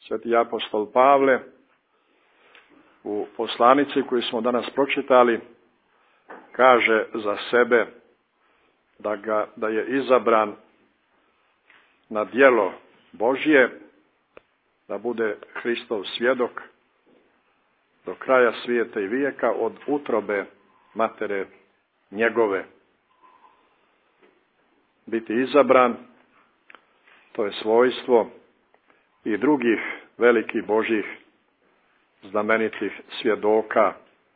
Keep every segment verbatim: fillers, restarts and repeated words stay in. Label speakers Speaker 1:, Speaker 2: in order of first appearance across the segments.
Speaker 1: Sveti apostol Pavle u poslanici koju smo danas pročitali kaže za sebe da, ga, da je izabran na djelo Božje, da bude Hristov svjedok do kraja svijeta i vijeka od utrobe matere njegove. Biti izabran, to je svojstvo i drugih velikih Božjih znamenitih svjedoka,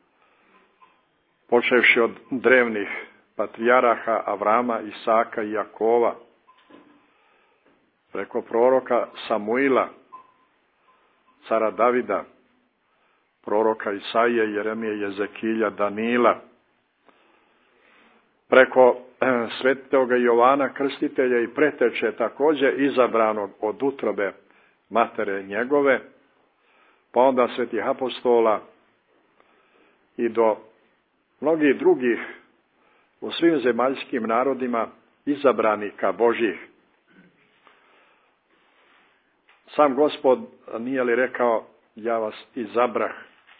Speaker 1: počevši od drevnih patrijaraha Avrama, Isaka i Jakova, preko proroka Samuila, cara Davida, proroka Isaije, Jeremije, Jezekilja, Danila, preko svetoga Jovana Krstitelja i preteče također izabranog od utrobe matere njegove, pa onda svetih apostola i do mnogih drugih u svim zemaljskim narodima izabranika Božjih. Sam Gospod nije li rekao: ja vas izabrah,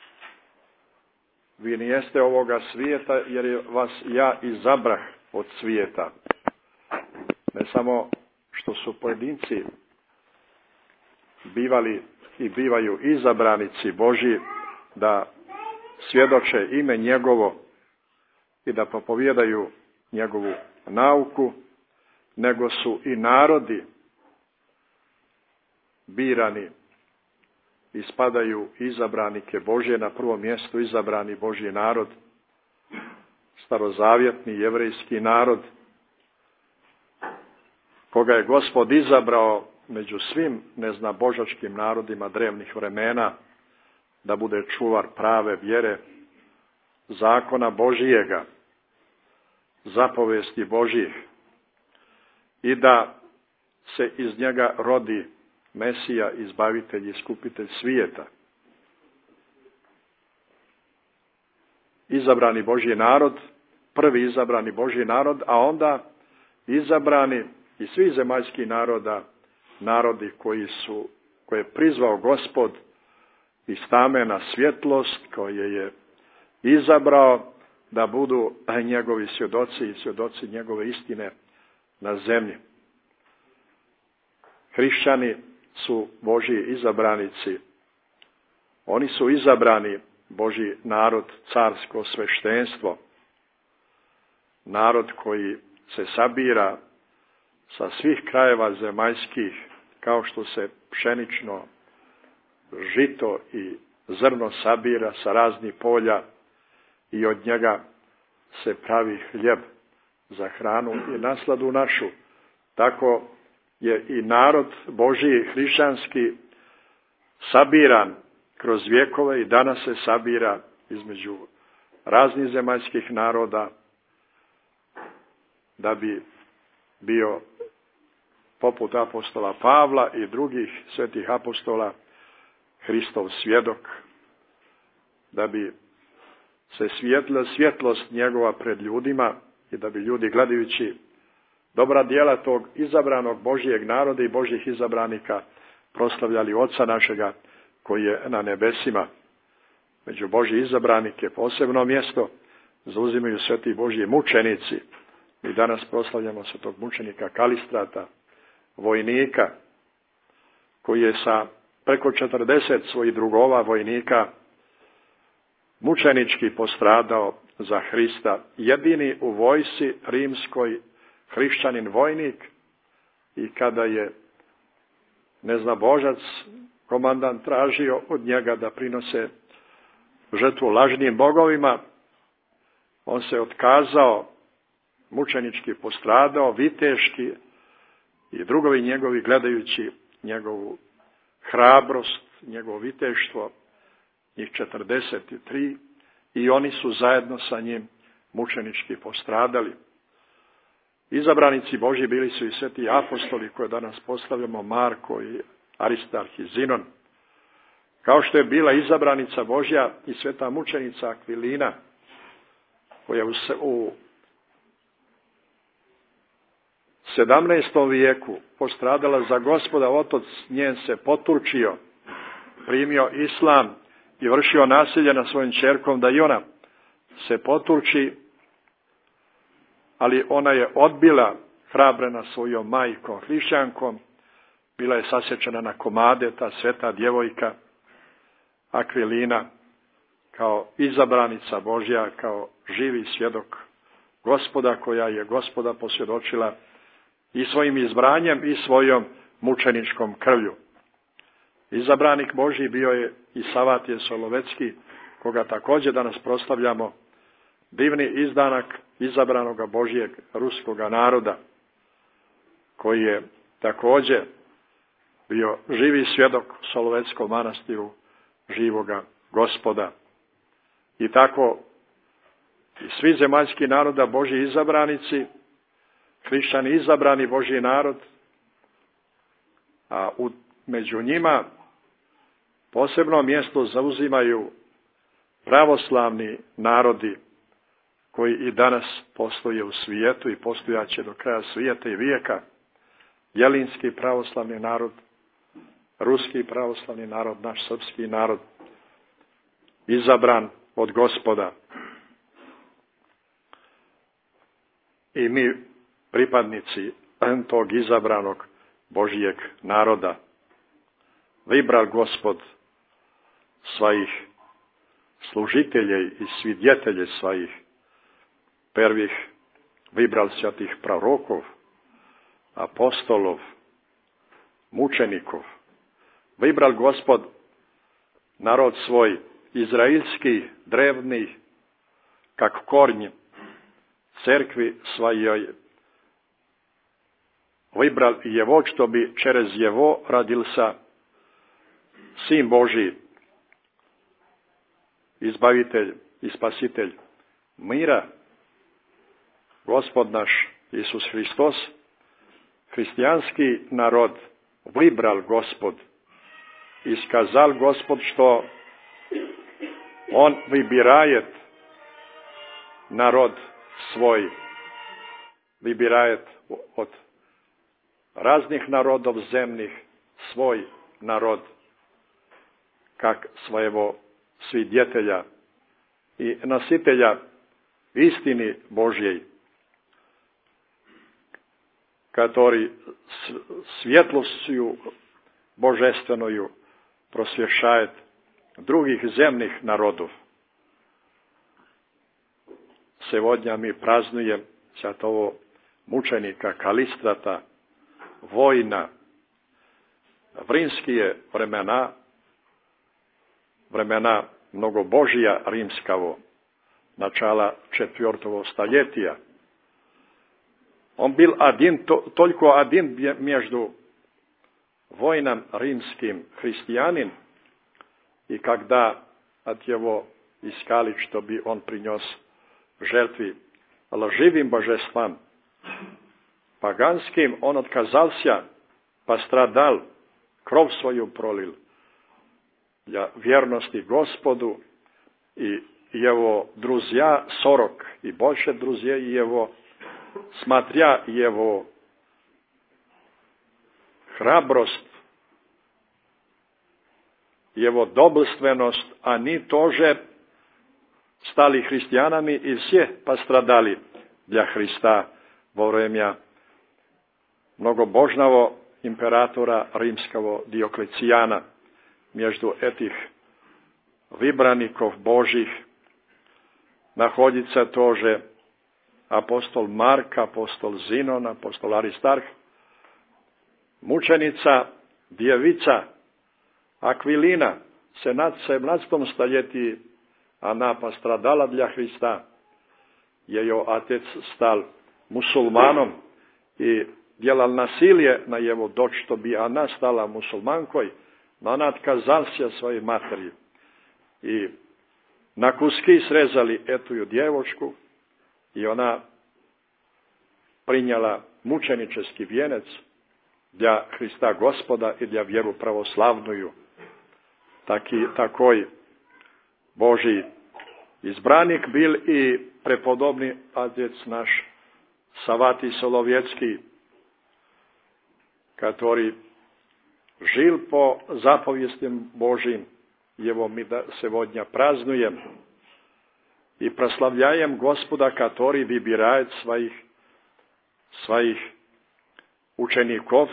Speaker 1: vi nijeste ovoga svijeta jer je vas ja izabrah od svijeta. Ne samo što su pojedinci bivali i bivaju izabranici Božji da svjedoče ime njegovo i da propovijedaju njegovu nauku, nego su i narodi birani i spadaju izabranike Božje, na prvom mjestu izabrani Božji narod, starozavjetni jevrejski narod, koga je Gospod izabrao među svim neznabožačkim narodima drevnih vremena, da bude čuvar prave vjere, zakona Božijega, zapovesti Božjih, i da se iz njega rodi Mesija, izbavitelj i iskupitelj svijeta. Izabrani Božji narod, prvi izabrani Božji narod, a onda izabrani i svi zemaljski naroda, narodi koji su, koje je prizvao Gospod iz tame na svjetlost, koje je izabrao da budu njegovi svjedoci i svjedoci njegove istine na zemlji. Hrišćani su Božji izabranici. Oni su izabrani Božji narod, carsko sveštenstvo. Narod koji se sabira sa svih krajeva zemaljskih, kao što se pšenično žito i zrno sabira sa raznih polja i od njega se pravi hljeb za hranu i nasladu našu. Tako je i narod Božji hrišćanski sabiran kroz vjekove i danas se sabira između raznih zemaljskih naroda da bi bio poput apostola Pavla i drugih svetih apostola Hristov svjedok, da bi se svijetlila svjetlost njegova pred ljudima i da bi ljudi gledajući dobra djela tog izabranog Božjeg naroda i Božjih izabranika proslavljali Oca našega koji je na nebesima. Među Božji izabranike posebno mjesto zauzimaju sveti Božji mučenici. Mi danas proslavljamo svetog mučenika Kalistrata, vojnika, koji je sa preko četrdeset svojih drugova vojnika mučenički postradao za Hrista, jedini u vojsci rimskoj hrišćanin vojnik, i kada je neznabožac komandant tražio od njega da prinose žrtvu lažnim bogovima, on se otkazao, mučenički postradao, viteški, i drugovi njegovi gledajući njegovu hrabrost, njegovo viteštvo, njih četrdeset tri, i oni su zajedno sa njim mučenički postradali. Izabranici Božji bili su i sveti apostoli koje danas poslavljamo, Marko i Aristarh i Zinon. Kao što je bila izabranica Božja i sveta mučenica Akvilina, koja u, u sedamnaestom vijeku postradala za Gospoda, otac njen se poturčio primio islam i vršio nasilje na svojim ćerkom da i ona se potuči, ali ona je odbila, hrabrena svojom majkom hrišćankom, bila je sasječena na komade, ta sveta djevojka Akvilina, kao izabranica Božja, kao živi svjedok Gospoda, koja je Gospoda posvjedočila i svojim izbranjem i svojom mučeničkom krvlju. Izabranik Božji bio je i Savatije Solovecki, koga također danas proslavljamo, divni izdanak izabranoga Božjeg ruskoga naroda, koji je također bio živi svjedok u Solovetskom manastiru živoga Gospoda. I tako i svi zemaljski naroda Božji izabranici, hrišćani izabrani Božji narod, a u, među njima posebno mjesto zauzimaju pravoslavni narodi koji i danas postoje u svijetu i postojaće do kraja svijeta i vijeka. Jelinski pravoslavni narod, ruski pravoslavni narod, naš srpski narod, izabran od Gospoda. I mi, pripadnici tog izabranog Božijeg naroda, vibral Gospod svojih služitelje i svidjetelje svojih prvih, vibral svatih prorokov, apostolov, mučenikov, vibral Gospod narod svoj izraelski, drevni, kak kornj cerkvi svojoj, vibral Jevo, što bi čerez Jevo radil sa Sin Božji, izbavitelj i spasitelj mira, Gospod naš Isus Hristos, hristijanski narod vibral Gospod, iskazal Gospod, što on vybirajet narod svoj, vybirajet od raznih narodov zemnih svoj narod, kak svojevo svidjetelja i nositelja istini Božjej, который svjetlostью божественную просвещает других земных народов. Сегодня мы празднуем святого мученика Калистрата, воина. В римские времена, времена многобожия римского, начала четвертого столетия, он был один, только один между воином римским христианин, и когда от его искали, чтобы он принес жертвы лживым божествам поганским, он отказался, пострадал, кровь свою пролил для верности Господу, и его друзья, сорок и больше друзей его, смотря его храбрость, его доблестvenost, они тоже стали христианами и все пострадали для Христа во время многобожного императора римского Диоклециана. Между этих выбранников Божьих находится тоже апостол Марк, апостол Зинон, апостол Аристарх, мученица, дjevица Аквилина, в sedamnaestom столетии она пострадала для Христа. Ее отец стал мусульманом и делал насилие на его дочь, чтобы она стала мусульманкой, но она отказалась от своей матери. И на куски срезали эту девочку, и она приняла мученический венец для Христа Господа и для веру православную. Таки, такой Божий избранник был и преподобный отец наш Саватий Соловецкий, который žil po zapovjestim Božim. I evo mi da se vodnja praznujem i proslavljajem Gospoda, который выбирает своих, своих учеников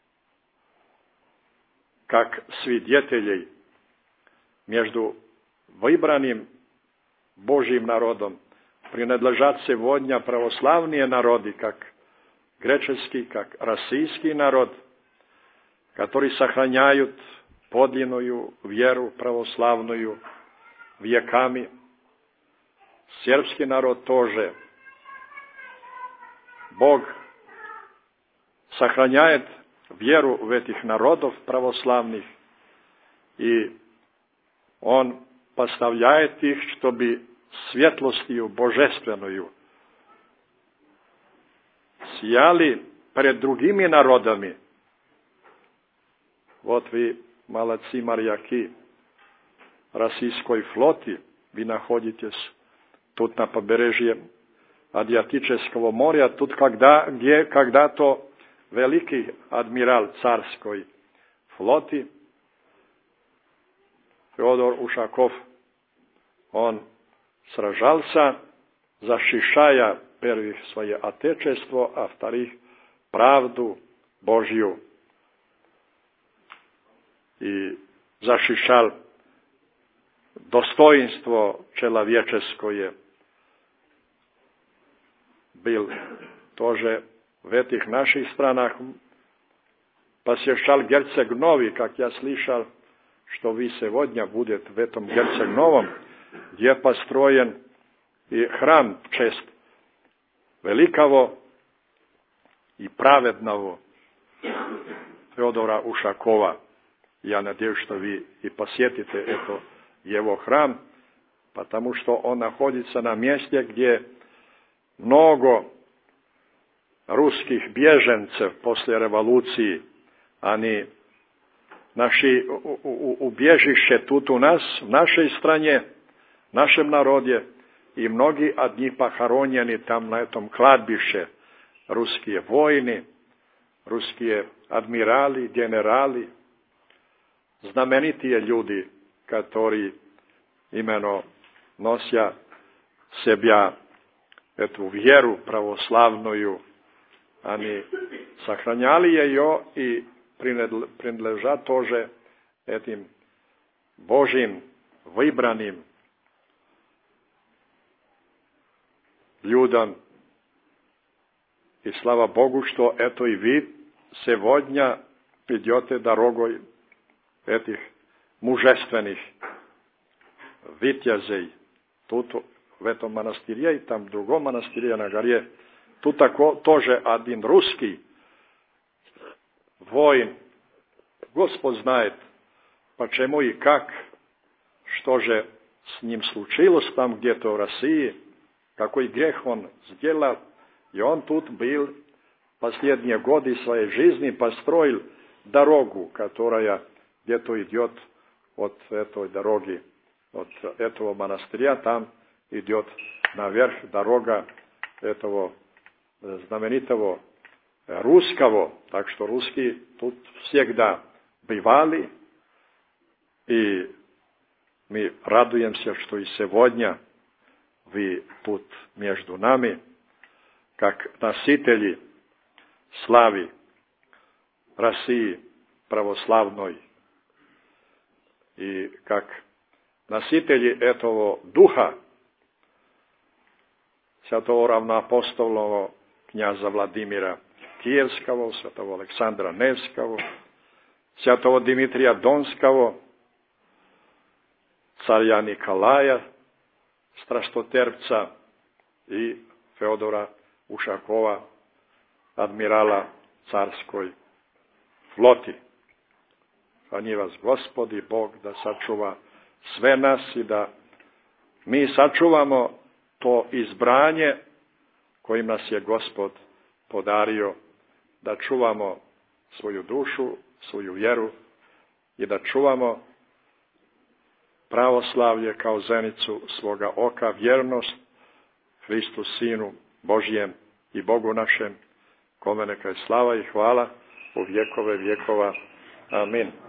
Speaker 1: как свидетелей между выбранным Божьим народом. Принадлежат сегодня православные народы, как греческий, как российский народ, которые сохраняют подлинную веру православную веками. Сербский народ тоже. Бог сохраняет веру в этих народов православных, и Он поставляет их, чтобы светлостью божественную сияли пред другими народами. Вот вы, молодцы моряки российской флоты, вы находитесь тут на побережье Адриатического моря, тут когда, где когда-то великий адмирал царской флоты Федор Ушаков, он сражался, защищая, первых, свое отечество, а вторых, правду Божью. И защищал достоинство человеческое. Был тоже в этих наших странах, посещал Герцег Новый, как я слышал, что вы сегодня будете в этом Герцег Новом, где построен и храм в честь великого и праведного Федора Ушакова. Я надеюсь, что вы и посетите это его храм, потому что он находится на месте, где много русских беженцев после революции, они нашли убежище тут у нас, в нашей стране, в нашем народе, и многие от них похоронены там на этом кладбище. Русские воины, русские адмиралы, генералы, знаменитые люди, которые именно носят в себя эту веру православную, они сохраняли ее и принадлежат тоже этим Божьим выбранным людям. И слава Богу, что это и вы сегодня идете дорогой этих мужественных витязей. Тут в этом монастыре и там в другом монастыре на горе. Тут такой, тоже один русский воин. Господь знает, почему и как, что же с ним случилось там где-то в России, какой грех он сделал. И он тут был последние годы своей жизни, построил дорогу, которая где-то идет от этой дороги, от этого монастыря, там идет наверх дорога этого знаменитого русского, так что русские тут всегда бывали, и мы радуемся, что и сегодня вы тут между нами, как носители славы России православной, и как носители этого духа святого равноапостольного князя Владимира Киевского, святого Александра Невского, святого Дмитрия Донского, царя Николая Страстотерпца и Федора Ушакова, адмирала царской флоти. Храни вас Господи Бог да сачува sve nas i da mi sačuvamo to izbranje kojim nas je Gospod podario, da čuvamo svoju dušu, svoju vjeru i da čuvamo pravoslavlje kao zenicu svoga oka, vjernost Hristu Sinu Božjem i Bogu našem, kome neka je slava i hvala u vjekove vjekova. Amin.